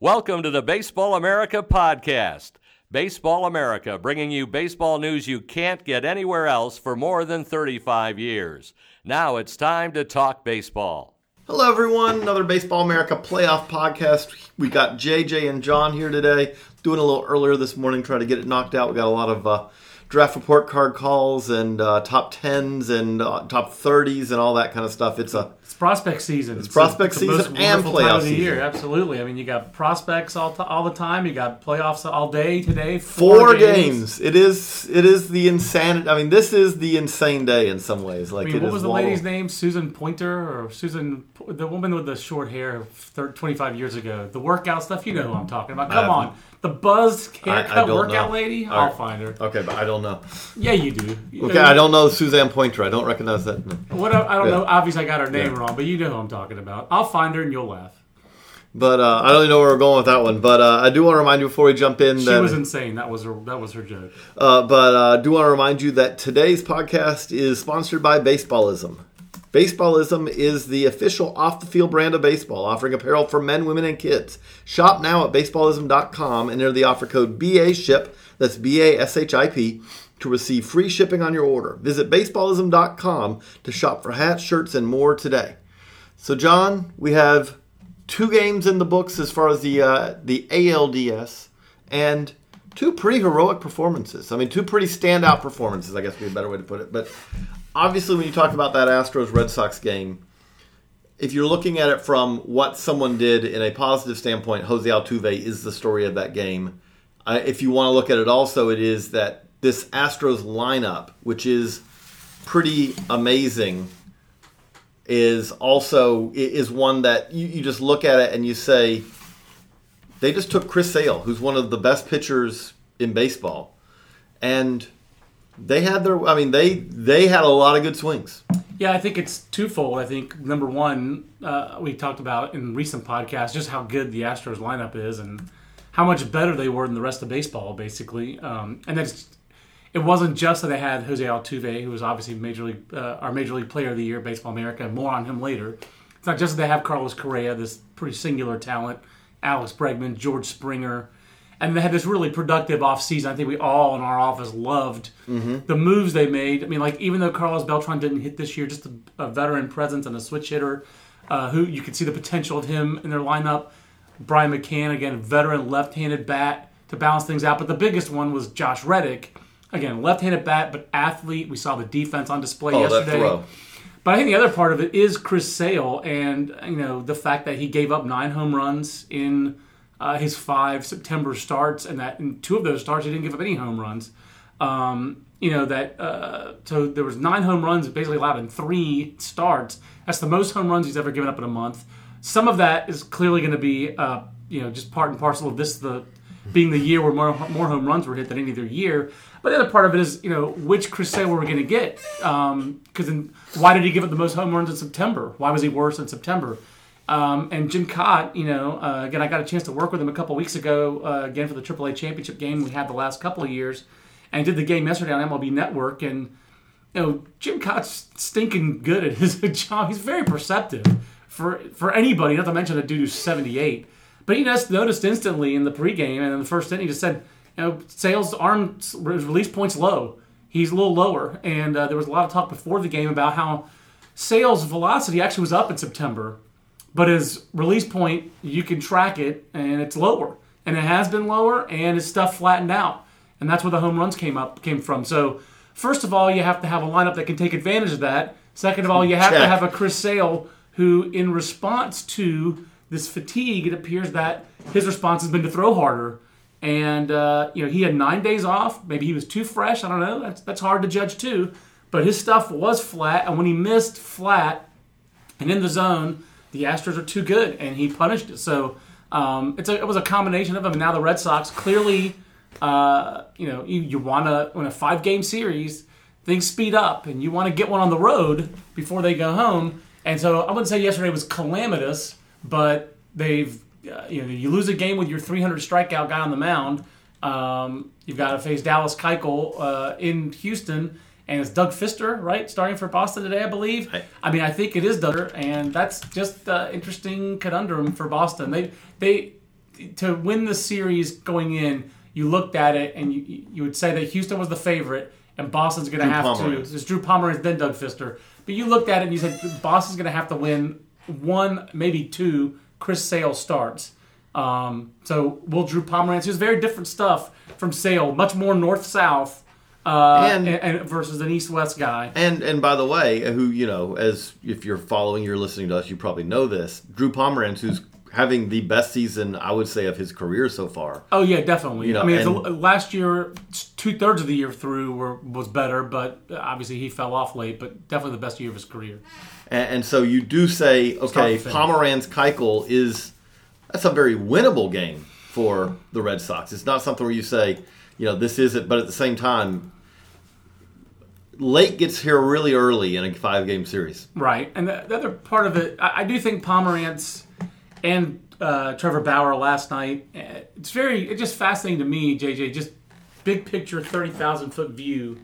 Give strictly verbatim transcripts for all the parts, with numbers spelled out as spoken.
Welcome to the Baseball America podcast. Baseball America, bringing you baseball news you can't get anywhere else for more than thirty-five years. Now it's time to talk baseball. Hello, everyone. Another Baseball America playoff podcast. We got J J and John here today. Doing a little earlier this morning, trying to get it knocked out. We got a lot of uh, draft report card calls and uh, top tens and uh, top thirties and all that kind of stuff. It's a It's prospect season. It's, it's prospect a, season it's and playoff time of the season. year. Absolutely. I mean, you got prospects all t- all the time. You got playoffs all day today. Four, Four games. games. It is. It is the insanity. I mean, this is the insane day in some ways. Like, I mean, it what is was the long. lady's name? Susan Pointer or Susan, the woman with the short hair, twenty-five years ago. The workout stuff. You know who I'm talking about. Come on, the buzzed haircut workout know. lady. All I'll right. find her. Okay, but I don't know. Yeah, you do. You Okay, know, I don't know Suzanne Pointer. I don't recognize that. What I don't Yeah. know. Obviously, I got her name Yeah. wrong, but you know who I'm talking about. I'll find her and you'll laugh. But uh, I don't even know where we're going with that one. But uh, I do want to remind you before we jump in She that was insane. That was her. That was her joke. Uh, but I uh, do want to remind you that today's podcast is sponsored by Baseballism. Baseballism is the official off-the-field brand of baseball, offering apparel for men, women, and kids. Shop now at baseballism dot com and enter the offer code B A S H I P, that's B A S H I P, to receive free shipping on your order. Visit baseballism dot com to shop for hats, shirts, and more today. So, John, we have two games in the books as far as the uh, the A L D S, and two pretty heroic performances. I mean, two pretty standout performances, I guess would be a better way to put it. But obviously, when you talk about that Astros-Red Sox game, if you're looking at it from what someone did in a positive standpoint, Jose Altuve is the story of that game. Uh, if you want to look at it also, it is that this Astros lineup, which is pretty amazing, is also is one that you, you just look at it and you say, they just took Chris Sale, who's one of the best pitchers in baseball, and they had their, I mean, they they had a lot of good swings. Yeah, I think it's twofold. I think, number one, uh, we talked about in recent podcasts just how good the Astros lineup is and how much better they were than the rest of baseball, basically. Um, and that's, it wasn't just that they had Jose Altuve, who was obviously major league, uh, our Major League Player of the Year, Baseball America. More on him later. It's not just that they have Carlos Correa, this pretty singular talent, Alex Bregman, George Springer, and they had this really productive offseason. I think we all in our office loved mm-hmm. the moves they made. I mean, like, even though Carlos Beltran didn't hit this year, just a, a veteran presence and a switch hitter uh, who you could see the potential of him in their lineup. Brian McCann, again, veteran left-handed bat to balance things out. But the biggest one was Josh Reddick. Again, left-handed bat, but athlete. We saw the defense on display oh, yesterday. That throw. But I think the other part of it is Chris Sale and, you know, the fact that he gave up nine home runs in uh, his five September starts, and that in two of those starts he didn't give up any home runs. Um, you know, that uh, so there was nine home runs basically allowed in three starts. That's the most home runs he's ever given up in a month. Some of that is clearly going to be, uh, you know, just part and parcel of this the being the year where more, more home runs were hit than any other year. But the other part of it is, you know, which Chris Sale were we going to get? Because um, why did he give up the most home runs in September? Why was he worse in September? Um, and Jim Cott, you know, uh, again, I got a chance to work with him a couple weeks ago, uh, again, for the triple A championship game we had the last couple of years. And I did the game yesterday on M L B Network. And, you know, Jim Cott's stinking good at his job. He's very perceptive for, for anybody, not to mention a dude who's seventy-eight. But he just noticed instantly in the pregame and in the first inning, he just said, you know, Sale's arm release point's low. He's a little lower. And uh, there was a lot of talk before the game about how Sale's velocity actually was up in September, but his release point, you can track it, and it's lower. And it has been lower, and his stuff flattened out. And that's where the home runs came up came from. So, first of all, you have to have a lineup that can take advantage of that. Second of all, you have Check. to have a Chris Sale who, in response to this fatigue, it appears that his response has been to throw harder. And, uh, you know, he had nine days off. Maybe he was too fresh. I don't know. That's that's hard to judge, too. But his stuff was flat. And when he missed flat and in the zone, the Astros are too good. And he punished it. So um, it's a, it was a combination of them. And now the Red Sox clearly, uh, you know, you, you want to, in a five-game series, things speed up. And you want to get one on the road before they go home. And so I wouldn't say yesterday was calamitous, but they've, uh, you know, you lose a game with your three hundred strikeout guy on the mound. Um, you've got to face Dallas Keuchel uh, in Houston, and it's Doug Fister, right, starting for Boston today, I believe. Right. I mean, I think it is Doug, and that's just an uh, interesting conundrum for Boston. They, they, to win the series going in, you looked at it and you you would say that Houston was the favorite and Boston's going to have Pomeranz. to. It's Drew Pomeranz, then Doug Fister. But you looked at it and you said Boston's going to have to win one, maybe two Chris Sale starts. Um, so will Drew Pomeranz, who's very different stuff from Sale, much more north-south. Uh, and, and, and versus an east-west guy. And and by the way, who, you know, as if you're following, you're listening to us, you probably know this. Drew Pomeranz, who's having the best season, I would say, of his career so far. Oh, yeah, definitely. You know, I mean, and, it's a, last year, two-thirds of the year through were, was better, but obviously he fell off late, but definitely the best year of his career. And, and so you do say, okay, Pomeranz-Keuchel is, that's a very winnable game for the Red Sox. It's not something where you say, you know, this isn't, but at the same time, late gets here really early in a five-game series. Right. And the, the other part of it, I, I do think Pomeranz and uh, Trevor Bauer last night, it's very, it's just fascinating to me, J J, just big picture, thirty thousand foot view.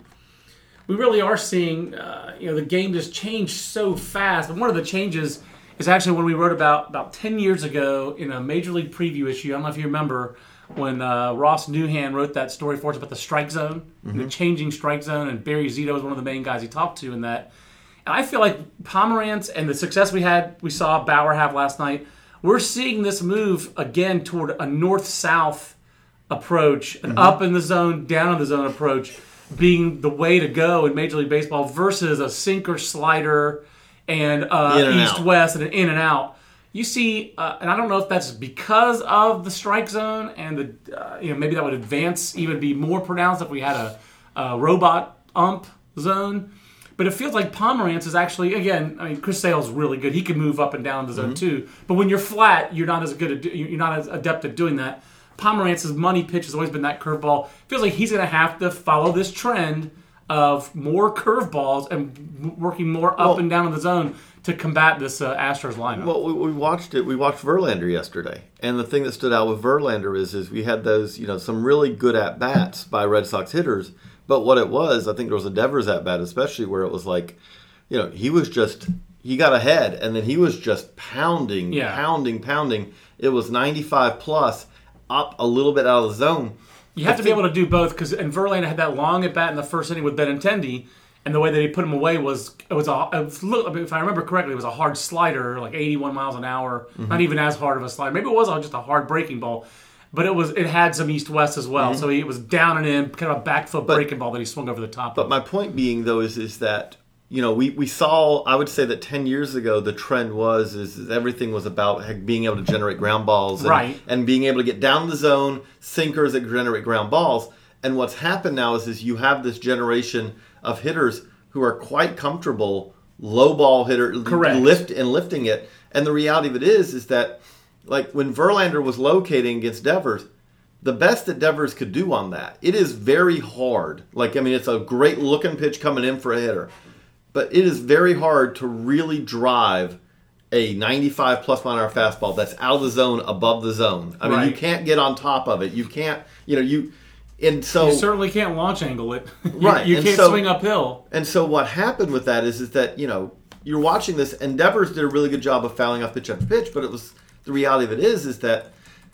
We really are seeing, uh, you know, the game just changed so fast. And one of the changes is actually when we wrote about, about ten years ago in a Major League Preview issue. I don't know if you remember, when uh, Ross Newhan wrote that story for us about the strike zone, mm-hmm. and the changing strike zone, and Barry Zito was one of the main guys he talked to in that. And I feel like Pomeranz and the success we had, we saw Bauer have last night, we're seeing this move again toward a north-south approach, an mm-hmm. up in the zone, down in the zone approach, being the way to go in Major League Baseball versus a sinker slider and, uh, and east-west and an in and out. You see, uh, and I don't know if that's because of the strike zone, and the uh, you know maybe that would advance even be more pronounced if we had a, a robot ump zone. But it feels like Pomeranz is actually, again, I mean, Chris Sale's really good. He can move up and down the zone mm-hmm. too. But when you're flat, you're not as good at you're not as adept at doing that. Pomeranz's money pitch has always been that curveball. Feels like he's going to have to follow this trend of more curveballs and working more up well, and down in the zone to combat this uh, Astros lineup. Well, we, we watched it. We watched Verlander yesterday, and the thing that stood out with Verlander is, is we had those, you know, some really good at bats by Red Sox hitters. But what it was, I think there was a Devers at bat, especially where it was like, you know, he was just he got ahead, and then he was just pounding, yeah. pounding, pounding. It was ninety-five plus, up a little bit out of the zone. You have I to think, be able to do both, because and Verlander had that long at bat in the first inning with Benintendi. And the way that he put him away was it was a it was, if I remember correctly, it was a hard slider, like eighty-one miles an hour. Mm-hmm. Not even as hard of a slider. Maybe it was just a hard breaking ball, but it was it had some east-west as well. Mm-hmm. So he, it was down and in, kind of a back foot but, breaking ball that he swung over the top. But of. my point being though is is that you know we, we saw I would say that ten years ago the trend was is, is everything was about being able to generate ground balls and, right. and being able to get down the zone, sinkers that generate ground balls. And what's happened now is is you have this generation of hitters who are quite comfortable low ball hitter Correct. lift and lifting it. And the reality of it is, is that like when Verlander was locating against Devers, the best that Devers could do on that, it is very hard. Like, I mean, it's a great looking pitch coming in for a hitter, but it is very hard to really drive a ninety-five plus mile an hour fastball that's out of the zone, above the zone. I mean, right. you can't get on top of it. You can't, you know, you, And so you certainly can't launch angle it. you, right. You and can't so, swing uphill. And so what happened with that is, is that, you know, you're watching this, and Devers did a really good job of fouling off pitch after pitch, but it was the reality of it is, is that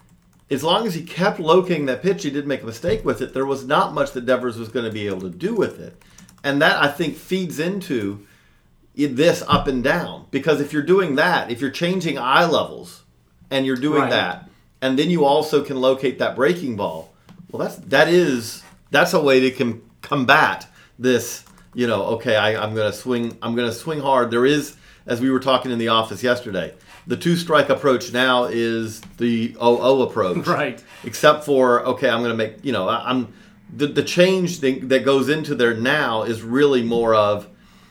as long as he kept locating that pitch, he did make a mistake with it. There was not much that Devers was going to be able to do with it. And that, I think, feeds into this up and down. Because if you're doing that, if you're changing eye levels, and you're doing right. that, and then you also can locate that breaking ball, well, that's that is that's a way to com- combat this. You know, okay, I, I'm going to swing. I'm going to swing hard. There is, as we were talking in the office yesterday, the two strike approach now is the oh oh approach, right? Except for okay, I'm going to make. You know, I, I'm the the change thing that goes into there now is really more of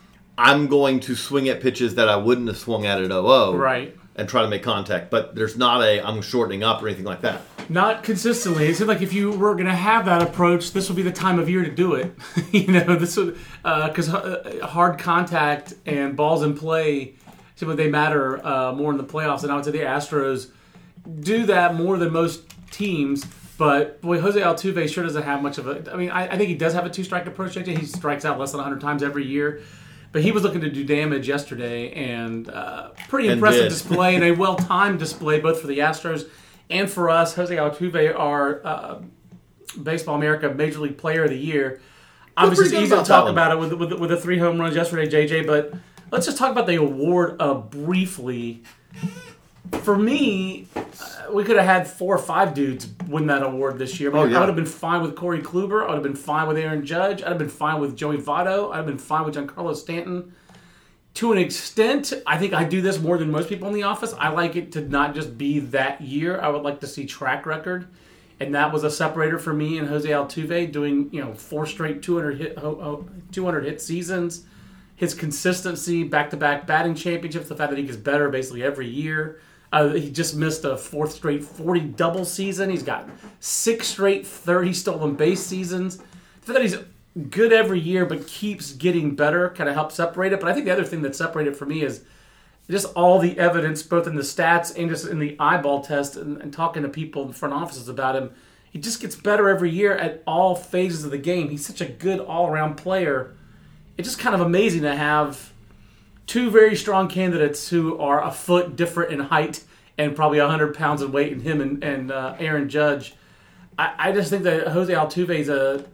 I'm going to swing at pitches that I wouldn't have swung at at oh oh, right? And try to make contact. But there's not a I'm shortening up or anything like that. Not consistently. It seemed like if you were going to have that approach, this would be the time of year to do it. you know, this would because uh, hard contact and balls in play, seem like they matter uh, more in the playoffs. And I would say the Astros do that more than most teams. But boy, Jose Altuve sure doesn't have much of a. I mean, I, I think he does have a two-strike approach. He strikes out less than one hundred times every year. But he was looking to do damage yesterday, and uh, pretty and impressive did. display and a well-timed display both for the Astros and for us, Jose Altuve, our uh, Baseball America Major League Player of the Year. Obviously, it's easy to talk about it with, with with the three home runs yesterday, J J. But let's just talk about the award uh, briefly. For me, uh, we could have had four or five dudes win that award this year. I, mean, oh, yeah. I would have been fine with Corey Kluber. I would have been fine with Aaron Judge. I'd have been fine with Joey Votto. I'd have been fine with Giancarlo Stanton. To an extent, I think I do this more than most people in the office. I like it to not just be that year. I would like to see track record. And that was a separator for me and Jose Altuve, doing you know four straight two hundred hit two hundred hit seasons. His consistency, back-to-back batting championships, the fact that he gets better basically every year. Uh, he just missed a fourth straight forty double season. He's got six straight thirty stolen base seasons. The fact that he's good every year but keeps getting better kind of helps separate it. But I think the other thing that separated it for me is just all the evidence, both in the stats and just in the eyeball test, and, and talking to people in front offices about him. He just gets better every year at all phases of the game. He's such a good all-around player. It's just kind of amazing to have two very strong candidates who are a foot different in height and probably one hundred pounds in weight, in him and, and uh, Aaron Judge. I, I just think that Jose Altuve is a...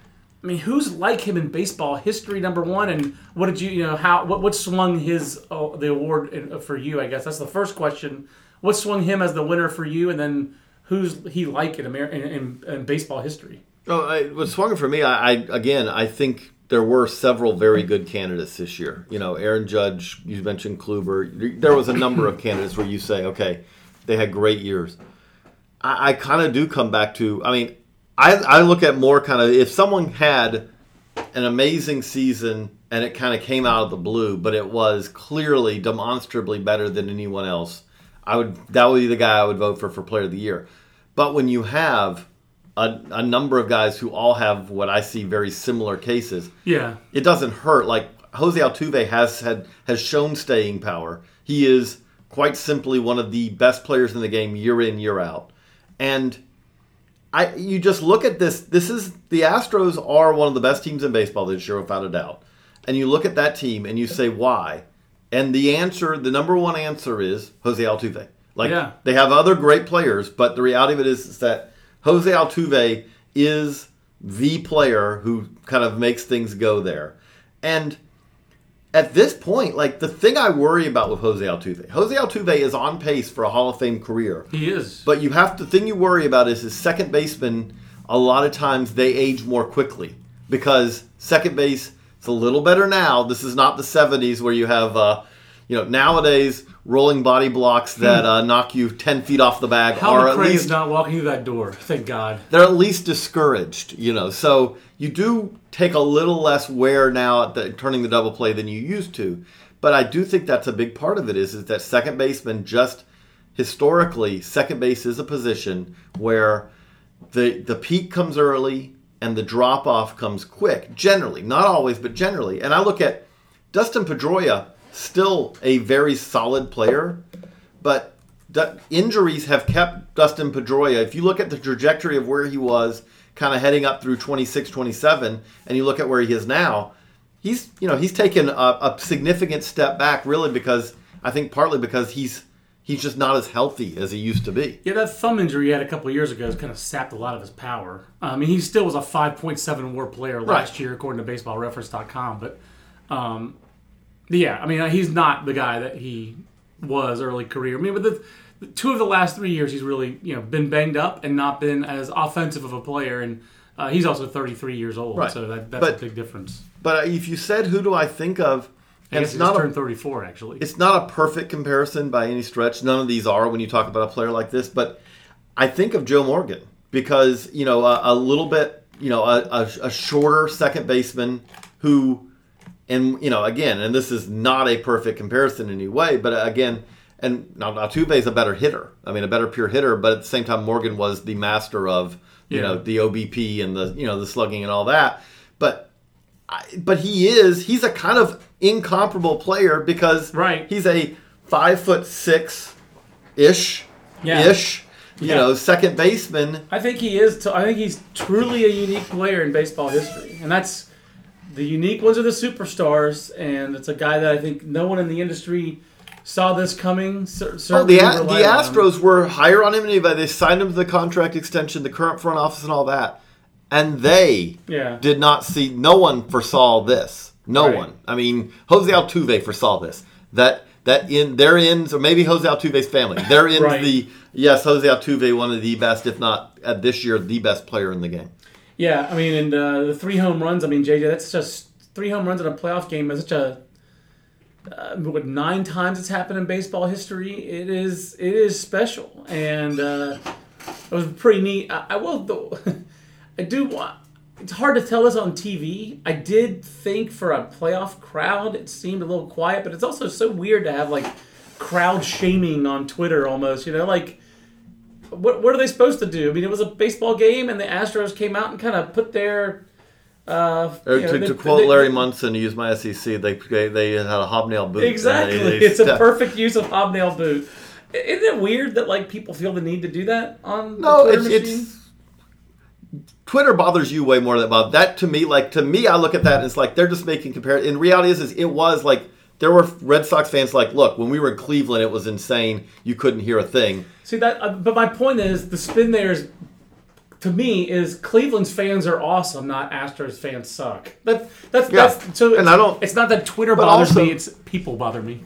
I mean, who's like him in baseball history, number one? And what did you, you know, how, what, what swung his, uh, the award in, for you, I guess? That's the first question. What swung him as the winner for you? And then who's he like in, Amer- in, in, in baseball history? Oh, I, what swung for me, I, I again, I think there were several very good candidates this year. You know, Aaron Judge, you mentioned Kluber. There was a number of candidates where you say, okay, they had great years. I, I kind of do come back to, I mean, I, I look at more kind of, if someone had an amazing season and it kind of came out of the blue, but it was clearly demonstrably better than anyone else, I would that would be the guy I would vote for for Player of the Year. But when you have a, a number of guys who all have what I see very similar cases, yeah, it doesn't hurt. Like Jose Altuve has had has shown staying power. He is quite simply one of the best players in the game year in, year out. And I, you just look at this. This is the Astros are one of the best teams in baseball this year, without a doubt. And you look at that team and you say, why? And the answer, the number one answer is Jose Altuve. Like yeah. They have other great players, but the reality of it is, is that Jose Altuve is the player who kind of makes things go there. And at this point, like the thing I worry about with Jose Altuve, Jose Altuve is on pace for a Hall of Fame career. He is. But you have to, the thing you worry about is his second baseman, a lot of times they age more quickly because second base, it's a little better now. This is not the seventies where you have, uh, you know, nowadays rolling body blocks that uh, knock you ten feet off the bag. Hal are McRae at least is not walking through that door, thank God. They're at least discouraged, you know. So you do take a little less wear now at the, turning the double play than you used to. But I do think that's a big part of it is, is that second baseman just historically, second base is a position where the the peak comes early and the drop-off comes quick, generally. Not always, but generally. And I look at Dustin Pedroia, still a very solid player, but injuries have kept Dustin Pedroia. If you look at the trajectory of where he was kind of heading up through twenty-six, twenty-seven, and you look at where he is now, he's you know he's taken a, a significant step back, really, because I think partly because he's he's just not as healthy as he used to be. Yeah, that thumb injury he had a couple of years ago has kind of sapped a lot of his power. I mean, he still was a five point seven WAR player last Right. year, according to baseball reference dot com. But, um, yeah, I mean, he's not the guy that he was early career. I mean, but the, the two of the last three years, he's really you know been banged up and not been as offensive of a player. And uh, he's also thirty-three years old, Right. so that, that's But- a big difference. But if you said, who do I think of? I And guess it's he not just a turned thirty-four, actually. It's not a perfect comparison by any stretch. None of these are when you talk about a player like this. But I think of Joe Morgan because, you know, a, a little bit, you know, a, a, a shorter second baseman who, and, you know, again, and this is not a perfect comparison in any way, but again, and now Altuve is a better hitter. I mean, a better pure hitter, but at the same time, Morgan was the master of, you Yeah. know, the O B P and the, you know, the slugging and all that. But I, but he is, he's a kind of incomparable player because Right. he's a five foot six ish, Yeah. ish, you Yeah. know, second baseman. I think he is. T- I think he's truly a unique player in baseball history, and that's the unique ones are the superstars, and it's a guy that I think no one in the industry saw this coming. Cer- Oh, certainly the, we the relied on him. Astros were higher on him than anybody. They signed him to the contract extension, the current front office, and all that. And they Yeah. did not see. No one foresaw this. No Right. one. I mean, Jose Altuve foresaw this. That that in their ends, or maybe Jose Altuve's family. They're in Right. the yes, Jose Altuve, one of the best, if not at this year, the best player in the game. Yeah, I mean, and uh, the three home runs. I mean, J J, that's just three home runs in a playoff game. Is such a uh, what nine times it's happened in baseball history. It is it is special, and uh, it was pretty neat. I, I will though. I do want. It's hard to tell this on T V. I did think for a playoff crowd, it seemed a little quiet, but it's also so weird to have like crowd shaming on Twitter almost. You know, like. What what are they supposed to do? I mean, it was a baseball game, and the Astros came out and kind of put their. Uh, Or you know, to, they- to quote they- Larry Munson, to use my S E C, they they had a hobnail boot. Exactly, And they- they it's a stepped- perfect use of hobnail boot. Isn't it weird that like people feel the need to do that on No, the Twitter it's, machine? it's Twitter bothers you way more than about that. To me, like to me, I look at that and it's like they're just making compare. In reality, is is it was like there were Red Sox fans like, look, when we were in Cleveland, it was insane. You couldn't hear a thing. See that, uh, but my point is the spin there is, to me, is Cleveland's fans are awesome, not Astros fans suck. That that's Yeah. that's so. And it's, I don't- It's not that Twitter but bothers also- me; it's people bother me.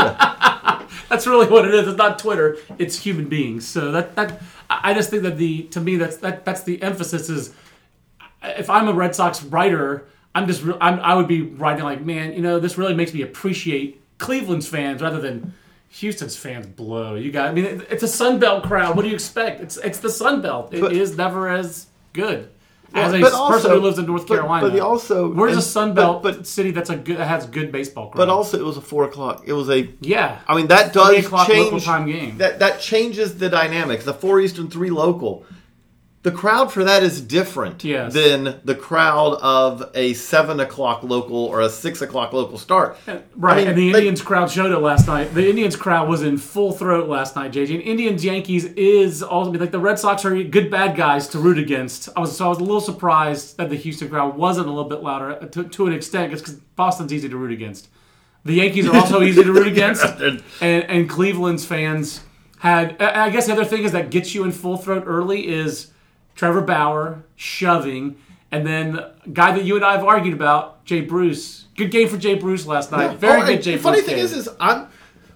That's really what it is. It's not Twitter; it's human beings. So that that I I just think that the to me that's that that's the emphasis is. If I'm a Red Sox writer, I'm just re- I'm, I would be writing like, man, you know, this really makes me appreciate Cleveland's fans rather than Houston's fans blow. You got, I mean, it, it's a Sun Belt crowd. What do you expect? It's it's the Sun Belt. It But- is never as good as a but person also- who lives in North but- Carolina. but he also- where's and- a Sun Belt but- but- city that's a good that has good baseball crowd? But also, it was a four o'clock. It was a. yeah, I mean, that does Three o'clock change. local time game. That that changes the dynamics. The four Eastern, three local. The crowd for that is different Yes. than the crowd of a seven o'clock local or a six o'clock local start. Right, I mean, and the they- Indians crowd showed it last night. The Indians crowd was in full throat last night, J J. And Indians Yankees is also like the Red Sox are good bad guys to root against. I was so I was a little surprised that the Houston crowd wasn't a little bit louder to, to an extent, because Boston's easy to root against. The Yankees are also easy to root against, and and Cleveland's fans had. I guess the other thing is that gets you in full throat early is Trevor Bauer shoving. And then guy that you and I have argued about, Jay Bruce. Good game for Jay Bruce last night. Very Oh, good and Jay the funny Bruce thing game. is, is I'm,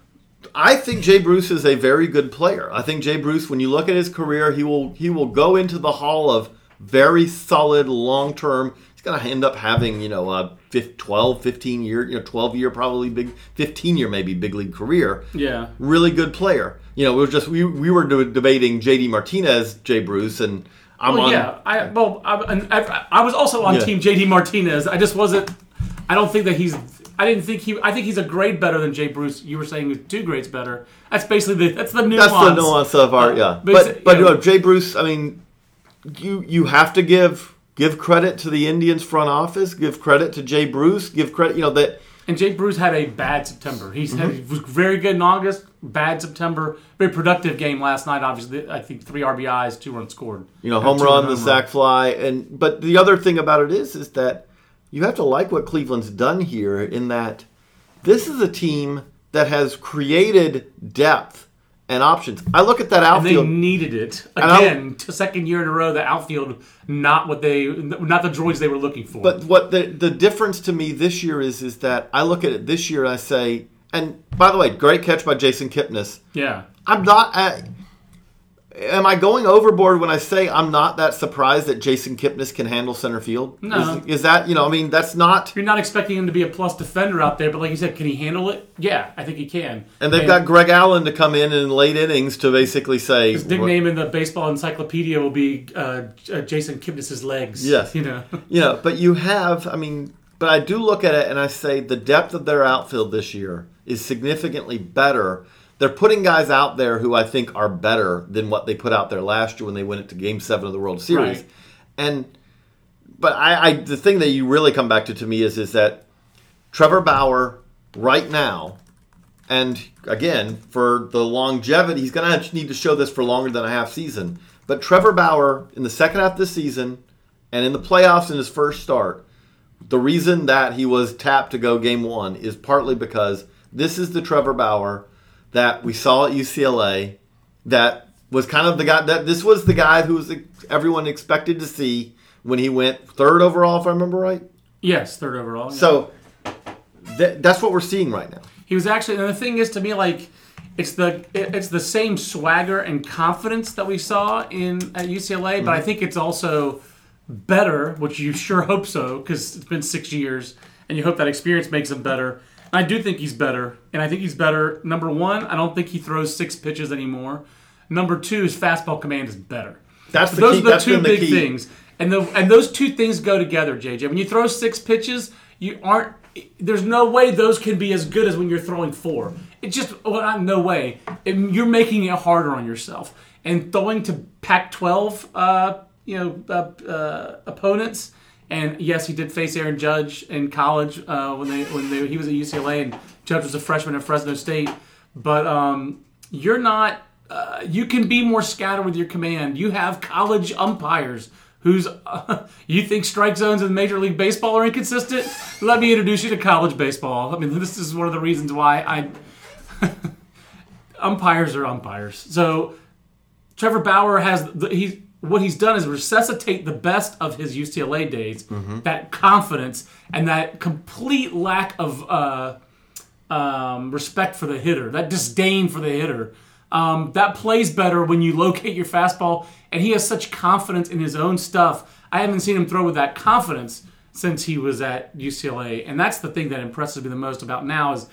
I think Jay Bruce is a very good player. I think Jay Bruce, when you look at his career, he will he will go into the hall of very solid, long term. He's going to end up having, you know, a twelve, fifteen year, you know, twelve year probably big, fifteen year maybe big league career. Yeah. Really good player. You know, we were just we we were debating J D Martinez, Jay Bruce, and I'm Well, on. yeah. I well, I, and I, I was also on Yeah. Team J D Martinez. I just wasn't. I don't think that he's. I didn't think he. I think he's a grade better than Jay Bruce. You were saying he's two grades better. That's basically the. That's the nuance. That's the nuance of our yeah. but But it's- but you you know- know, Jay Bruce. I mean, you you have to give give credit to the Indians front office. Give credit to Jay Bruce. Give credit. You know that. And Jay Bruce had a bad September. He's Mm-hmm. had, he was very good in August. Bad September. Very productive game last night. Obviously, I think three R B Is, two runs scored. You know, Uh, home two run, home the sac fly, and but the other thing about it is, is that you have to like what Cleveland's done here. In that, this is a team that has created depth and options. I look at that And they outfield. needed it And I- again. To second year in a row, the outfield not what they, not the droids they were looking for. But what the the difference to me this year is, is that I look at it this year and I say, and by the way, great catch by Jason Kipnis. yeah, I'm not. At, am I going overboard when I say I'm not that surprised that Jason Kipnis can handle center field? No. Is, is that, you know, I mean, that's not. you're not expecting him to be a plus defender out there. But like you said, can he handle it? Yeah, I think he can. And they've got Greg Allen to come in in late innings to basically say. his nickname in the baseball encyclopedia will be uh, uh, Jason Kipnis' legs. Yes. you know. You know, but you have, I mean, but I do look at it and I say the depth of their outfield this year is significantly better. They're putting guys out there who I think are better than what they put out there last year when they went into Game Seven of the World Series. Right. And but I, I the thing that you really come back to to me is is that Trevor Bauer right now, and again for the longevity, he's going to need to show this for longer than a half season. But Trevor Bauer in the second half of the season and in the playoffs in his first start, the reason that he was tapped to go Game One is partly because this is the Trevor Bauer that we saw at U C L A that was kind of the guy that this was the guy who was everyone expected to see when he went third overall, if I remember right? Yes, third overall. Yeah. So th- that's what we're seeing right now. He was actually, and the thing is, to me, like, it's the it's the same swagger and confidence that we saw in at U C L A, mm-hmm. but I think it's also better, which you sure hope so, because it's been six years, and you hope that experience makes him better. And I do think he's better, and I think he's better. Number one, I don't think he throws six pitches anymore. Number two, his fastball command is better. That's the those key. are the That's two been the big key. things, and the and those two things go together, J J. When you throw six pitches, you aren't. There's no way those can be as good as when you're throwing four. It's just well, not no way. It, you're making it harder on yourself, and throwing to Pac twelve, uh, you know, uh, uh, opponents. And yes, he did face Aaron Judge in college uh, when they when they, he was at U C L A, and Judge was a freshman at Fresno State. But um, you're not. Uh, you can be more scattered with your command. You have college umpires who's uh, you think strike zones in Major League Baseball are inconsistent. Let me introduce you to college baseball. I mean, this is one of the reasons why I umpires are umpires. So Trevor Bauer has the, he. What he's done is resuscitate the best of his U C L A days, mm-hmm. that confidence and that complete lack of uh, um, respect for the hitter, that disdain for the hitter. Um, that plays better when you locate your fastball, and he has such confidence in his own stuff. I haven't seen him throw with that confidence since he was at U C L A, and that's the thing that impresses me the most about now is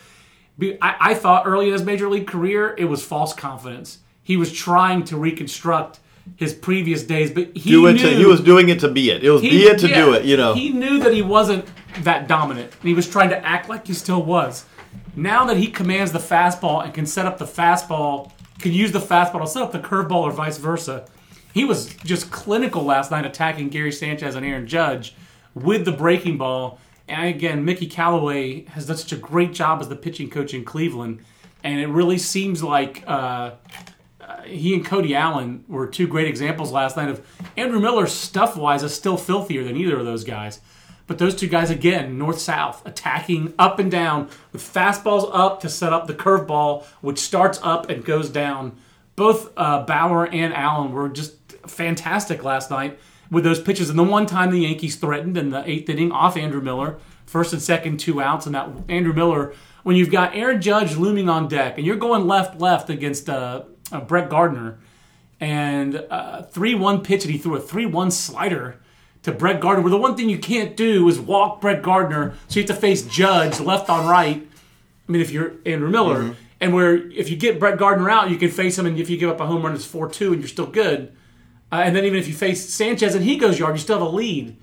I, I thought early in his major league career it was false confidence. He was trying to reconstruct his previous days, but he do it knew to, he was doing it to be it. It was he, be it to yeah, do it, you know. He knew that he wasn't that dominant, and he was trying to act like he still was. Now that he commands the fastball and can set up the fastball, can use the fastball to set up the curveball or vice versa, he was just clinical last night attacking Gary Sanchez and Aaron Judge with the breaking ball. And again, Mickey Callaway has done such a great job as the pitching coach in Cleveland, and it really seems like uh, uh, he and Cody Allen were two great examples last night of Andrew Miller stuff-wise is still filthier than either of those guys. But those two guys, again, north-south, attacking up and down with fastballs up to set up the curveball, which starts up and goes down. Both uh, Bauer and Allen were just fantastic last night with those pitches. And the one time the Yankees threatened in the eighth inning off Andrew Miller, first and second, two outs, and that Andrew Miller, when you've got Aaron Judge looming on deck, and you're going left-left against uh, uh, Brett Gardner, and uh, three one pitch, and he threw a three one slider to Brett Gardner, where the one thing you can't do is walk Brett Gardner, so you have to face Judge left on right. I mean, if you're Andrew Miller, mm-hmm. and where if you get Brett Gardner out, you can face him, and if you give up a home run, it's four two, and you're still good. Uh, and then even if you face Sanchez and he goes yard, you still have a lead.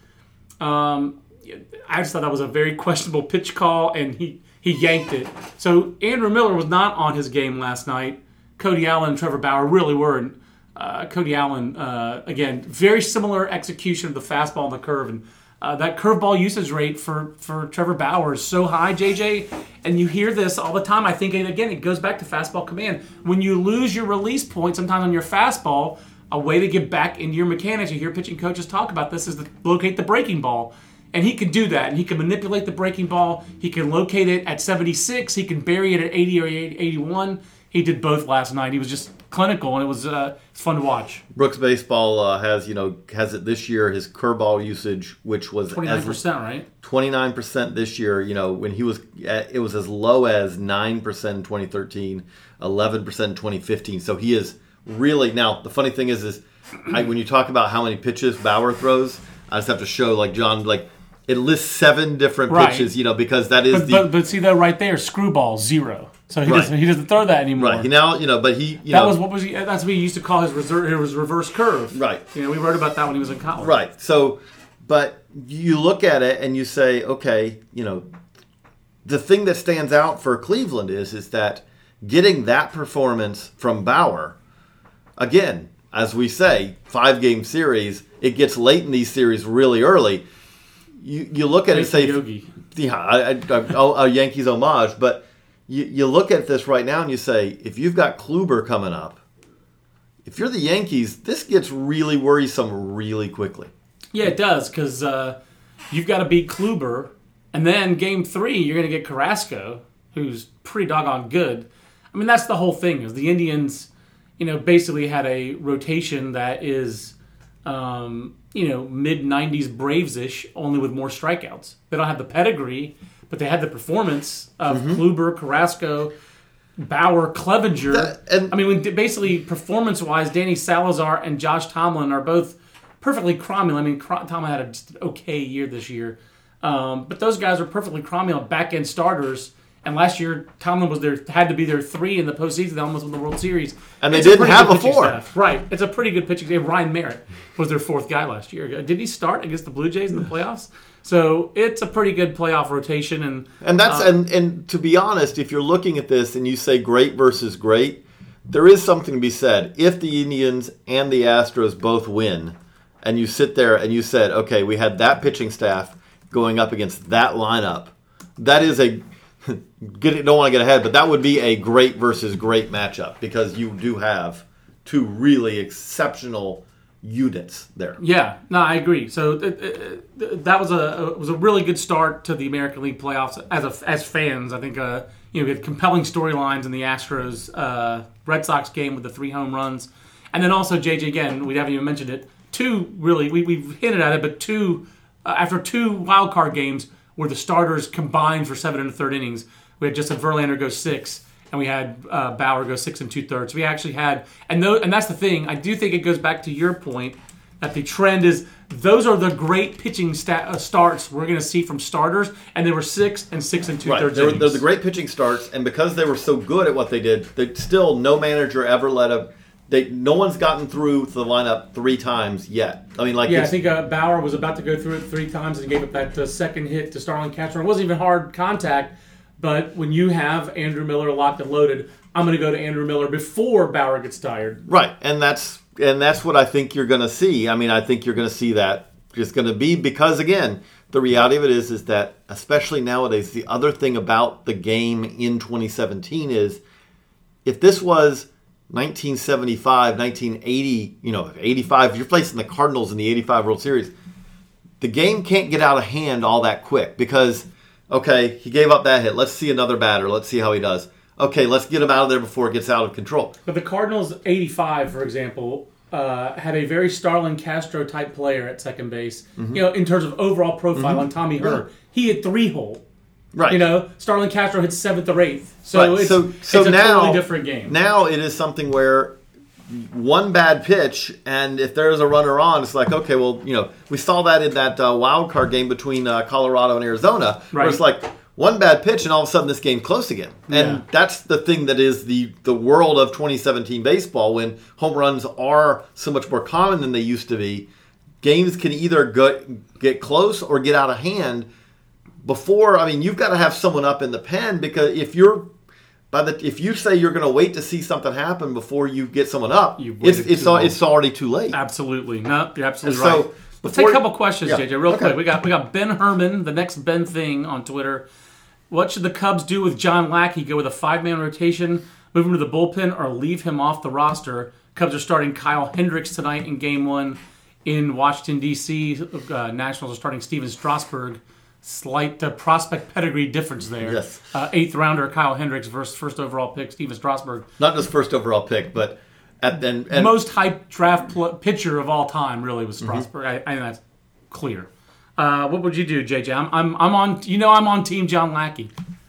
Um, I just thought that was a very questionable pitch call, and he, he yanked it. So Andrew Miller was not on his game last night. Cody Allen and Trevor Bauer really were. And, uh, Cody Allen, uh, again, very similar execution of the fastball and the curve. And uh, that curveball usage rate for, for Trevor Bauer is so high, J J. And you hear this all the time. I think, and again, it goes back to fastball command. When you lose your release point sometimes on your fastball, a way to get back into your mechanics, you hear pitching coaches talk about this, is to locate the breaking ball. And he can do that. And he can manipulate the breaking ball. He can locate it at seventy-six. He can bury it at eighty or eighty-one. He did both last night. He was just clinical, and it was uh, it's fun to watch. Brooks Baseball uh, has, you know, has it this year, his curveball usage, which was twenty-nine percent, right? twenty-nine percent this year. You know, when he was, at, it was as low as nine percent in twenty thirteen, eleven percent in twenty fifteen. So he is really, now, the funny thing is, is I, when you talk about how many pitches Bauer throws, I just have to show, like, John, like, it lists seven different right. pitches, you know, because that is but, the... But, but see, though, right there, screwball, zero. So he right. doesn't he doesn't throw that anymore. Right. He now, you know, but he, you that know... was what was he, that's what he used to call his, reserve, his reverse curve. Right. You know, we wrote about that when he was in college. Right. So, but you look at it and you say, okay, you know, the thing that stands out for Cleveland is, is that getting that performance from Bauer, again, as we say, five-game series, it gets late in these series really early. You you look at it and say, Yogi. yeah, I, I, I, a Yankees homage, but you, you look at this right now and you say, if you've got Kluber coming up, if you're the Yankees, this gets really worrisome really quickly. Yeah, it does, because uh, you've got to beat Kluber, and then game three, you're going to get Carrasco, who's pretty doggone good. I mean, that's the whole thing, is the Indians, you know, basically had a rotation that is, um, you know, mid nineties Braves-ish, only with more strikeouts. They don't have the pedigree, but they had the performance of mm-hmm. Kluber, Carrasco, Bauer, Clevenger. That, and, I mean, when, basically, performance-wise, Danny Salazar and Josh Tomlin are both perfectly cromulent. I mean, Tomlin had a, just an okay year this year. Um, but those guys are perfectly cromulent back-end starters. And last year, Tomlin was there, had to be their three in the postseason. They almost won the World Series. And they it's didn't have a four. Staff. Right. It's a pretty good pitching staff. Ryan Merritt was their fourth guy last year. Did he start against the Blue Jays in the playoffs? So it's a pretty good playoff rotation. And and that's uh, and, and to be honest, if you're looking at this and you say great versus great, there is something to be said. If the Indians and the Astros both win, and you sit there and you said, okay, we had that pitching staff going up against that lineup, that is a Get, don't want to get ahead, but that would be a great versus great matchup because you do have two really exceptional units there. Yeah, no, I agree. So it, it, that was a it was a really good start to the American League playoffs as a, as fans. I think uh, you know we had compelling storylines in the Astros uh, Red Sox game with the three home runs, and then also J J again. We haven't even mentioned it. Two really we we've hinted at it, but two uh, after two wild card games, where the starters combined for seven and a third innings. We had Justin Verlander go six, and we had uh, Bauer go six and two thirds. We actually had, and those, and that's the thing. I do think it goes back to your point that the trend is those are the great pitching sta- uh, starts we're going to see from starters, and they were six and six and two right. thirds. They were, they're the great pitching starts, and because they were so good at what they did, they still no manager ever let a. They, no one's gotten through the lineup three times yet. I mean, like yeah, I think uh, Bauer was about to go through it three times and gave up that uh, second hit to Starlin Castro. It wasn't even hard contact, but when you have Andrew Miller locked and loaded, I'm going to go to Andrew Miller before Bauer gets tired. Right, and that's and that's what I think you're going to see. I mean, I think you're going to see that just going to be because again, the reality of it is is that especially nowadays, the other thing about the game in twenty seventeen is if this was nineteen seventy-five, nineteen eighty, you know, eighty-five, you're facing the Cardinals in the eighty-five World Series. The game can't get out of hand all that quick because, okay, he gave up that hit. Let's see another batter. Let's see how he does. Okay, let's get him out of there before it gets out of control. But the Cardinals eighty-five, for example, uh, had a very Starlin Castro type player at second base, mm-hmm. you know, in terms of overall profile mm-hmm. on Tommy Herr. Yeah. He hit three hole. Right. You know, Starlin Castro hits seventh or eighth. So, right. it's, so, so it's a now, totally different game. Now it is something where one bad pitch, and if there's a runner on, it's like, okay, well, you know, we saw that in that uh, wild card game between uh, Colorado and Arizona, right. where it's like one bad pitch, and all of a sudden this game's close again. And yeah. that's the thing that is the, the world of twenty seventeen baseball, when home runs are so much more common than they used to be. Games can either go, get close or get out of hand. Before, I mean, you've got to have someone up in the pen because if you're, by the if you say you're going to wait to see something happen before you get someone up, it's it's al- it's already too late. Absolutely, no, you're absolutely and right. So Let's take a couple questions, yeah, J J, real okay. quick. We got we got Ben Herman, the next Ben thing on Twitter. What should the Cubs do with John Lackey? Go with a five-man rotation, move him to the bullpen, or leave him off the roster? Cubs are starting Kyle Hendricks tonight in Game One in Washington D C. Uh, Nationals are starting Steven Strasburg. Slight uh, prospect pedigree difference there. Yes. Uh, eighth rounder Kyle Hendricks versus first overall pick Steven Strasburg. Not just first overall pick, but at then and, most hyped draft pl- pitcher of all time really was Strasburg. Mm-hmm. I, I think that's clear. Uh, what would you do, J J? I'm, I'm I'm on. You know I'm on Team John Lackey.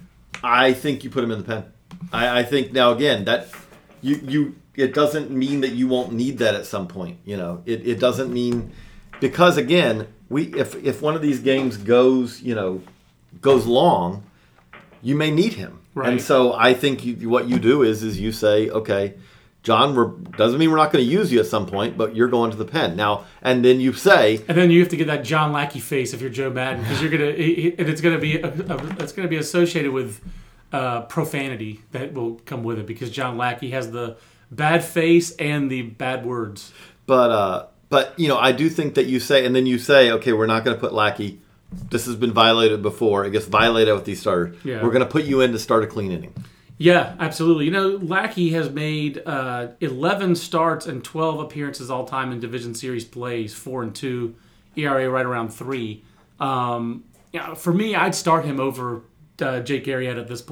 I think you put him in the pen. I, I think now again that you you it doesn't mean that you won't need that at some point. You know, it it doesn't mean because again. We if if one of these games goes you know goes long, you may need him, right. And so I think you, what you do is is you say, okay, John, we're, doesn't mean we're not going to use you at some point, but you're going to the pen now, and then you say, and then you have to get that John Lackey face if you're Joe Madden because you're gonna and it's gonna be a, a, it's gonna be associated with uh, profanity that will come with it because John Lackey has the bad face and the bad words, but. uh But, you know, I do think that you say, and then you say, okay, we're not going to put Lackey. This has been violated before. It gets violated with these starters. Yeah. We're going to put you in to start a clean inning. Yeah, absolutely. You know, Lackey has made uh, eleven starts and twelve appearances all time in Division Series plays, four and two, E R A right around three. Um, you know, for me, I'd start him over uh, Jake Arrieta at this point.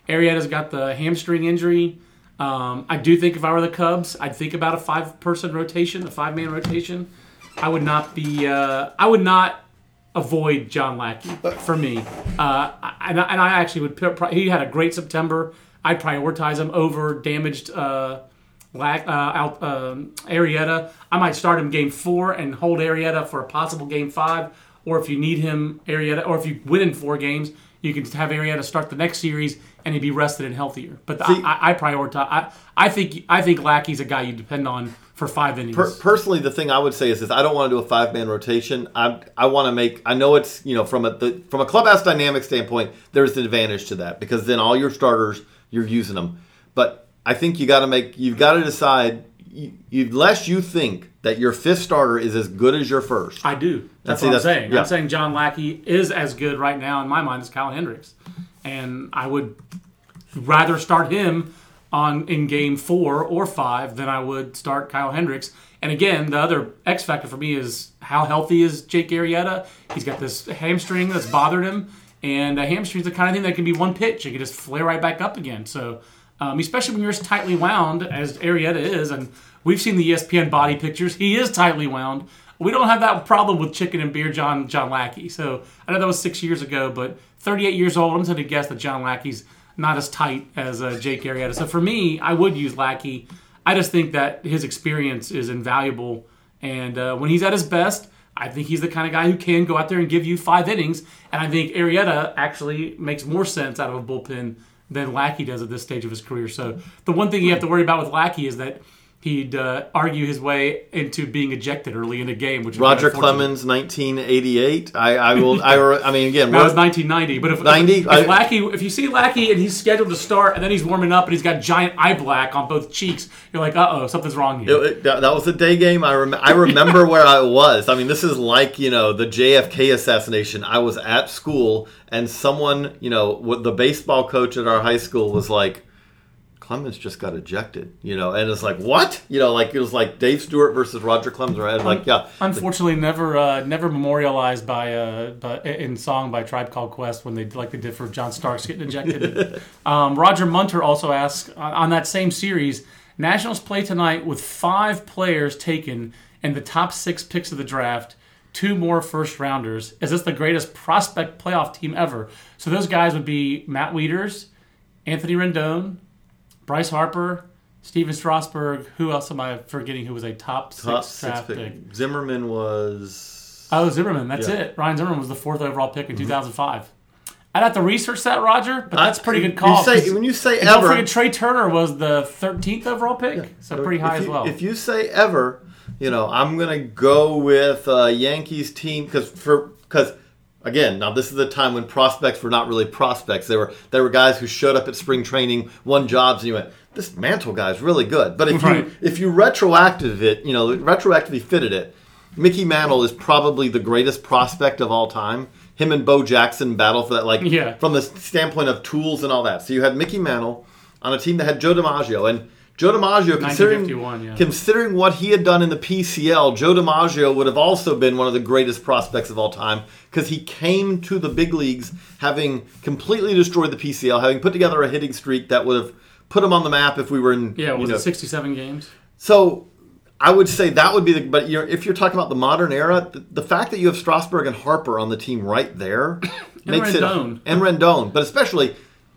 Arrieta's got the hamstring injury. Um, I do think if I were the Cubs, I'd think about a five-person rotation, a five-man rotation. I would not be. Uh, I would not avoid John Lackey for me. Uh, and, I, and I actually would. He had a great September. I'd prioritize him over damaged uh, Lack, uh, out, um, Arrieta. I might start him game four and hold Arrieta for a possible game five. Or if you need him, Arrieta, or if you win in four games, you can have Arrieta start the next series and he'd be rested and healthier. But the, See, I, I prioritize. I, I think I think Lackey's a guy you depend on for five innings. Per, personally, the thing I would say is this: I don't want to do a five man rotation. I I want to make. I know it's you know from a the, from a clubhouse dynamic standpoint, there's an advantage to that because then all your starters you're using them. But I think you got to make. You've got to decide. You, you, unless you think that your fifth starter is as good as your first. I do. That's see, what I'm that's, saying. Yeah. I'm saying John Lackey is as good right now in my mind as Kyle Hendricks. And I would rather start him on in game four or five than I would start Kyle Hendricks. And again, the other X factor for me is how healthy is Jake Arrieta. He's got this hamstring that's bothered him. And a hamstring's the kind of thing that can be one pitch. It can just flare right back up again. So Um, especially when you're as tightly wound as Arrieta is, and we've seen the E S P N body pictures. He is tightly wound. We don't have that problem with chicken and beer John John Lackey. So I know that was six years ago, but thirty-eight years old, I'm going to guess that John Lackey's not as tight as uh, Jake Arrieta. So for me, I would use Lackey. I just think that his experience is invaluable, and uh, when he's at his best, I think he's the kind of guy who can go out there and give you five innings, and I think Arrieta actually makes more sense out of a bullpen than Lackey does at this stage of his career. So the one thing you have to worry about with Lackey is that he'd uh, argue his way into being ejected early in a game. Which Roger Clemens, nineteen eighty-eight. I, I will. I, I mean, again, that was nineteen ninety. But if, ninety, if, if Lackey, if you see Lackey and he's scheduled to start, and then he's warming up and he's got giant eye black on both cheeks, you're like, uh oh, something's wrong here. It, it, that was a day game. I rem- I remember where I was. I mean, this is like you know the J F K assassination. I was at school. And someone, you know, the baseball coach at our high school was like, Clemens just got ejected, you know, and it's like, what? You know, like it was like Dave Stewart versus Roger Clemens, right? Like, yeah. Unfortunately, never uh, never memorialized by, uh, by in song by Tribe Called Quest when they like they did for John Starks getting ejected. um, Roger Munter also asks, on that same series, Nationals play tonight with five players taken in the top six picks of the draft. Two more first-rounders. Is this the greatest prospect playoff team ever? So those guys would be Matt Wieters, Anthony Rendon, Bryce Harper, Steven Strasburg. Who else am I forgetting who was a top, top six draft six pick? pick? Zimmerman was... Oh, Zimmerman. That's yeah. it. Ryan Zimmerman was the fourth overall pick in mm-hmm. two thousand five. I'd have to research that, Roger, but that's a pretty good call. You say, when you say and ever... Don't forget Trey Turner was the thirteenth overall pick, yeah. so pretty high you, as well. If you say ever... You know, I'm going to go with uh, Yankees team because for because again, now this is the time when prospects were not really prospects. They were they were guys who showed up at spring training, won jobs, and you went, this Mantle guy is really good. But if right. you if you retroactive it, you know, retroactively fitted it, Mickey Mantle is probably the greatest prospect of all time. Him and Bo Jackson battle for that, like yeah. from the standpoint of tools and all that. So you had Mickey Mantle on a team that had Joe DiMaggio and. Joe DiMaggio, considering, yeah. considering what he had done in the P C L, Joe DiMaggio would have also been one of the greatest prospects of all time because he came to the big leagues having completely destroyed the P C L, having put together a hitting streak that would have put him on the map if we were in... Yeah, was you know, it sixty-seven games? So I would say that would be the... But you're, if you're talking about the modern era, the, the fact that you have Strasburg and Harper on the team right there makes Rendon. it... And Rendon. But especially...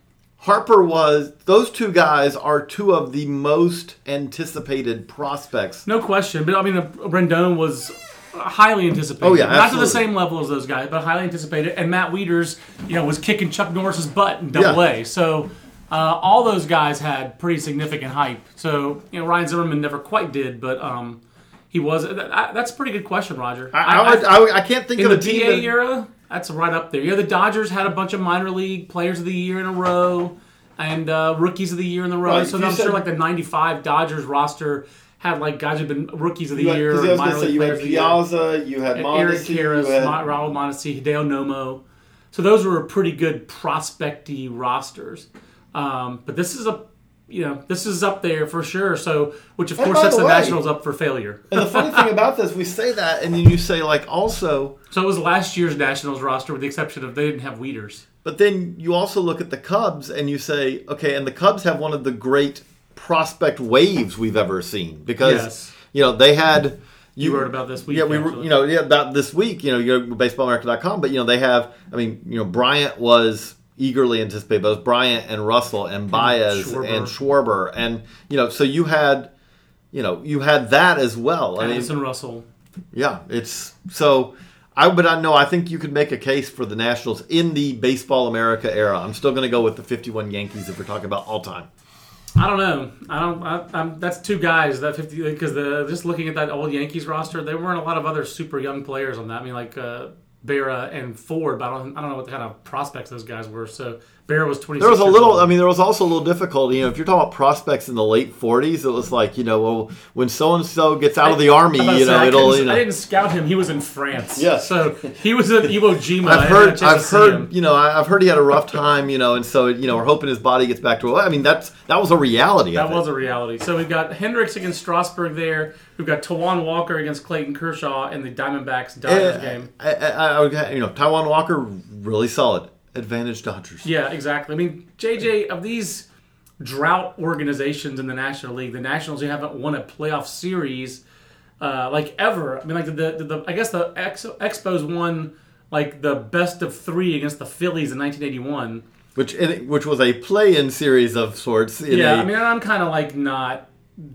Harper was, those two guys are two of the most anticipated prospects. No question. But I mean, Rendon was highly anticipated. Oh, yeah, absolutely. Not to the same level as those guys, but highly anticipated. And Matt Wieters, you know, was kicking Chuck Norris's butt in double yeah. A. So uh, all those guys had pretty significant hype. So, you know, Ryan Zimmerman never quite did, but um, he was. That, that's a pretty good question, Roger. I, I, I, I, I can't think of a team. In the P A era? That's right up there. Yeah, the Dodgers had a bunch of minor league players of the year in a row and uh, rookies of the year in a row. Right, so I'm said, sure like the ninety-five Dodgers roster had like guys who've been rookies of the had, year. I was minor say, league you players had Piazza, you had Mondesi, Eric Harris, you had... Raul Mondesi, Hideo Nomo. So those were pretty good prospecty rosters. Um, but this is a You know, this is up there for sure. So, which of and course sets the, the Nationals up for failure. And the funny thing about this, we say that, and then you say like also. So it was last year's Nationals roster, with the exception of they didn't have Wieters. But then you also look at the Cubs and you say, okay, and the Cubs have one of the great prospect waves we've ever seen because Yes. you know they had You, you wrote about this week. yeah we were, you know yeah about this week you know you go to baseball america dot com, but you know they have I mean you know Bryant was eagerly anticipated, but it was Bryant and Russell and Baez Schwarber. and Schwarber and you know so you had you know you had that as well. I mean, Addison Russell. yeah, it's so. I but I know I think you could make a case for the Nationals in the Baseball America era. I'm still going to go with the fifty-one Yankees if we're talking about all time. I don't know. I don't. I, I'm, that's two guys. That fifty because the just looking at that old Yankees roster, there weren't a lot of other super young players on that. I mean, like uh, Berra and Ford, but I don't. I don't know what kind of prospects those guys were. So Berra was twenty-six. There was a years little. old. I mean, there was also a little difficulty. You know, if you're talking about prospects in the late forties, it was like you know, well, when so and so gets out of the army, I'm about to you say, know, I it'll. couldn't- You know. I didn't scout him. He was in France. Yeah. So he was at Iwo Jima. I've I heard. had a chance I've to see heard. him. You know, I- I've heard he had a rough time. You know, and so you know, we're hoping his body gets back to. I mean, that's that was a reality. That I was think. a reality. So we've got Hendricks against Strasburg there. We've got Tawan Walker against Clayton Kershaw in the Diamondbacks Dodgers Eh, game. I, I, I, I- you know, Taiwan Walker really solid. Advantage Dodgers. Yeah, exactly. I mean, J J, of these drought organizations in the National League, the Nationals who haven't won a playoff series uh, like ever. I mean, like the, the, the I guess the Ex- Expos won like the best of three against the Phillies in nineteen eighty-one. Which which was a play-in series of sorts. In Yeah, a, I mean, I'm kind of like not.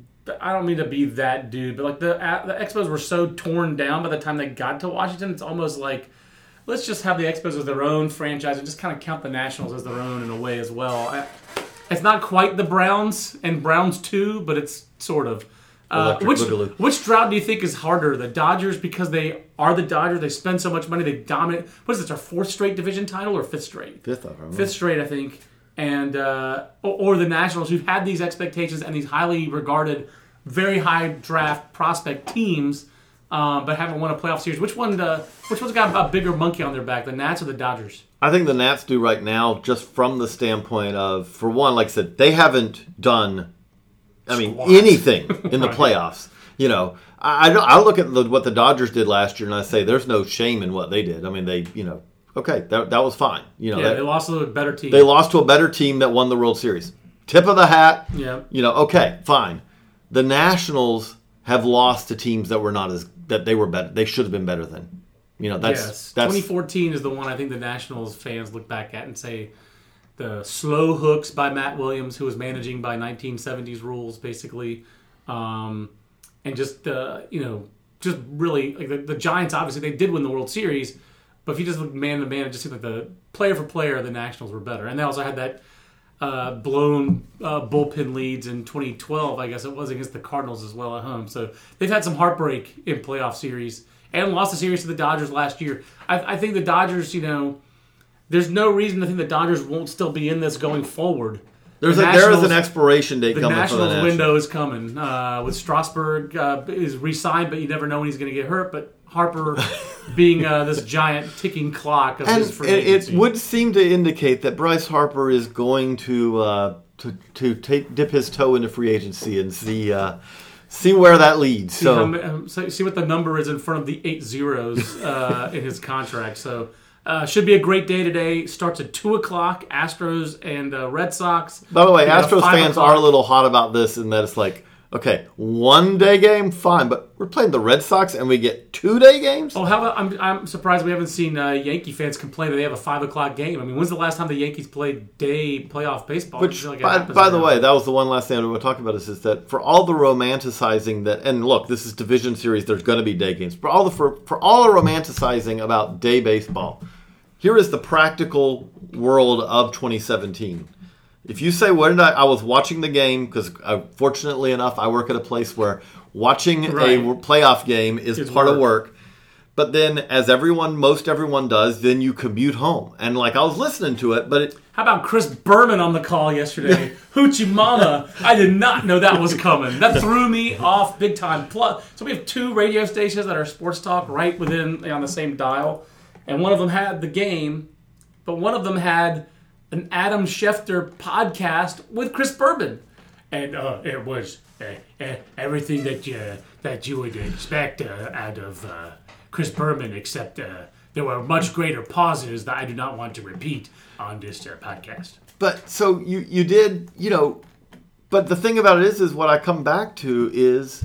I don't mean to be that dude, but like the the Expos were so torn down by the time they got to Washington, it's almost like let's just have the Expos as their own franchise and just kind of count the Nationals as their own in a way as well. I, it's not quite the Browns and Browns two, but it's sort of. Uh, Electric which Boogaloo. which drought do you think is harder? The Dodgers because they are the Dodgers. They spend so much money. They dominate. What is this? Our fourth straight division title or fifth straight? Fifth, I remember. Fifth straight, I think. And uh, or, or the Nationals, who've had these expectations and these highly regarded, very high draft prospect teams, uh, but haven't won a playoff series. Which one? Uh, which one's got a bigger monkey on their back, the Nats or the Dodgers? I think the Nats do right now, just from the standpoint of, for one, like I said, they haven't done, I mean, Squat. anything in the Right. playoffs. You know, I, I don't- I look at the, what the Dodgers did last year, and I say there's no shame in what they did. I mean, they, you know, okay, that, that was fine. You know, Yeah, that- they lost to a better team. they lost to a better team that won the World Series. Tip of the hat. Yeah. You know, okay, fine. The Nationals have lost to teams that were not as that they were better. They should have been better than. You know, that's yes, that's twenty fourteen is the one I think the Nationals fans look back at and say the slow hooks by Matt Williams, who was managing by nineteen seventies rules, basically, um, and just uh, you know, just really like the, the Giants. Obviously, they did win the World Series, but if you just look man to man, it just seemed like the player for player, the Nationals were better, and they also had that. Uh, blown uh, bullpen leads in twenty twelve, I guess it was, against the Cardinals as well at home. So they've had some heartbreak in playoff series and lost the series to the Dodgers last year. I, I think the Dodgers, you know, there's no reason to think the Dodgers won't still be in this going forward. there's The a, there is Nationals- an expiration date The coming for the Nationals Nationals. window is coming. Uh, with Strasburg uh, is re-signed, but you never know when he's going to get hurt. But Harper being uh, this giant ticking clock of And his free it, it agency. would seem to indicate that Bryce Harper is going to uh, to to take dip his toe into free agency and see uh, see where that leads. See, So how ma- um, so see what the number is in front of the eight zeros uh, in his contract. So uh, should be a great day today. Starts at two o'clock. Astros and uh, Red Sox. by the way, We got a Astros five fans o'clock. are a little hot about this in that it's like, okay, one day game, fine, but we're playing the Red Sox and we get two day games. Oh, how about, I'm I'm surprised we haven't seen uh, Yankee fans complain that they have a five o'clock game. I mean, when's the last time the Yankees played day playoff baseball? I Which, feel like it by, happens by the now. way, that was the one last thing I want to talk about is, is that for all the romanticizing that, and look, this is division series, there's going to be day games. For all the for, for all the romanticizing about day baseball, here is the practical world of twenty seventeen. If you say, what did I, I was watching the game, because uh, fortunately enough, I work at a place where watching Right. a playoff game is It's part of work. work. But then, as everyone, most everyone does, then you commute home. And like, I was listening to it, but it, How about Chris Berman on the call yesterday? Hoochie Mama. I did not know that was coming. That threw me off big time. Plus, so we have two radio stations that are sports talk right within on the same dial. And one of them had the game, but one of them had an Adam Schefter podcast with Chris Berman. And uh, it was uh, uh, everything that you, that you would expect uh, out of uh, Chris Berman, except uh, there were much greater pauses that I do not want to repeat on this uh, podcast. But so you you did, you know, but the thing about it is, is what I come back to is,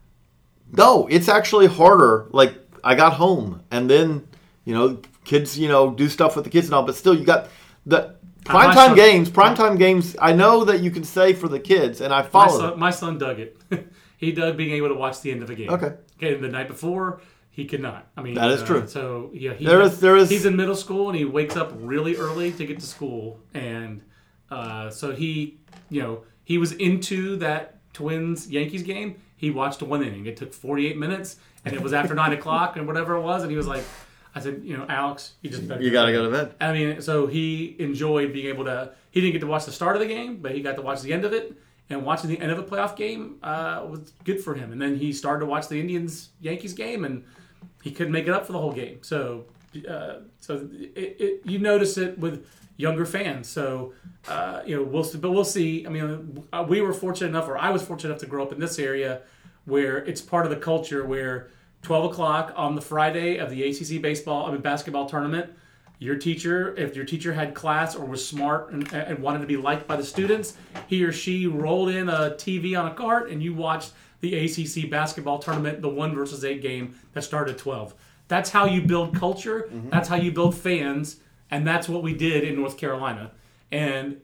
no, it's actually harder. Like, I got home, and then, you know, kids, you know, do stuff with the kids and all, but still, you got the primetime son, games, primetime games, I know that you can say for the kids, and I follow my son, it. my son dug it. He dug being able to watch the end of a game. Okay. Okay, the night before, he could not. I mean, that is uh, true. So, yeah, he, there is, there is, he's in middle school, and he wakes up really early to get to school, and uh, so he, you know, he was into that Twins-Yankees game. He watched one inning. It took forty-eight minutes, and it was after nine o'clock and whatever it was, and he was like, I said, you know, Alex, you just better you got to go to bed. I mean, so he enjoyed being able to, he didn't get to watch the start of the game, but he got to watch the end of it, and watching the end of a playoff game uh, was good for him. And then he started to watch the Indians-Yankees game, and he couldn't make it up for the whole game. So, uh, so it, it, you notice it with younger fans. So, uh, you know, we'll but we'll see. I mean, we were fortunate enough, or I was fortunate enough to grow up in this area where it's part of the culture where twelve o'clock on the Friday of the A C C baseball, I mean basketball tournament, your teacher, if your teacher had class or was smart and, and wanted to be liked by the students, he or she rolled in a T V on a cart and you watched the A C C basketball tournament, the one versus eight game that started at twelve. That's how you build culture. Mm-hmm. That's how you build fans. And that's what we did in North Carolina. And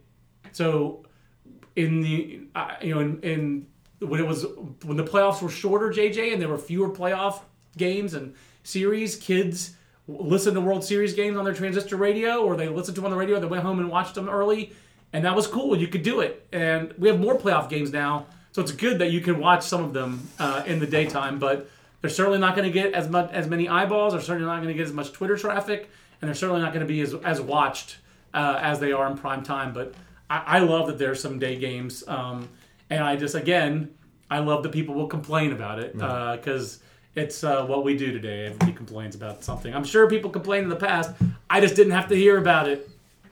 so in the, uh, you know, in, in when it was, when the playoffs were shorter, J J, and there were fewer playoff games and series, kids listened to World Series games on their transistor radio, or they listened to them on the radio, they went home and watched them early. And that was cool. You could do it. And we have more playoff games now. So it's good that you can watch some of them uh, in the daytime, but they're certainly not going to get as much as many eyeballs. They're certainly not going to get as much Twitter traffic, and they're certainly not going to be as as watched uh, as they are in prime time. But I, I love that there's some day games, um, and I just again I love that people will complain about it because uh, it's uh, what we do today. Everybody complains about something. I'm sure people complained in the past. I just didn't have to hear about it.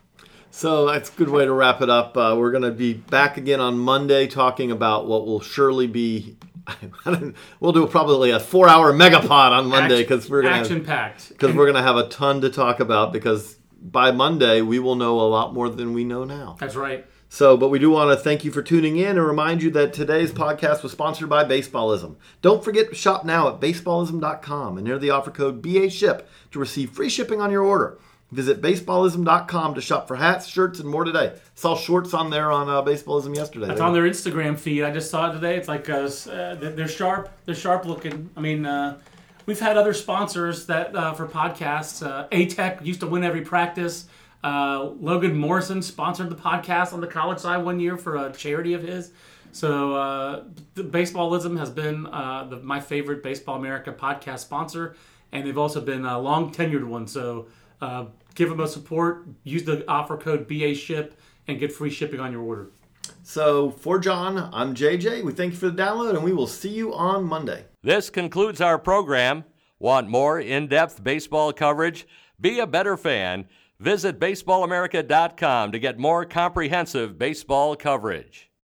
So that's a good way to wrap it up. Uh, we're going to be back again on Monday talking about what will surely be, we'll do probably a four-hour megapod on Monday because we're going to action-packed because we're going to have a ton to talk about because by Monday we will know a lot more than we know now. That's right. So, but we do want to thank you for tuning in and remind you that today's podcast was sponsored by Baseballism. Don't forget to shop now at baseballism dot com and enter the offer code B A SHIP to receive free shipping on your order. Visit baseballism dot com to shop for hats, shirts, and more today. Saw shorts on there on uh, Baseballism yesterday. That's on their Instagram feed. I just saw it today. It's like uh, uh, they're sharp. They're sharp looking. I mean, uh, we've had other sponsors that uh, for podcasts. Uh, A T E C used to win every practice. Uh, Logan Morrison sponsored the podcast on the college side one year for a charity of his. So uh, the Baseballism has been uh, the, my favorite Baseball America podcast sponsor, and they've also been a long tenured one. So. Uh, give them a support, use the offer code B A SHIP, and get free shipping on your order. So, for John, I'm J J. We thank you for the download, and we will see you on Monday. This concludes our program. Want more in-depth baseball coverage? Be a better fan. Visit baseball america dot com to get more comprehensive baseball coverage.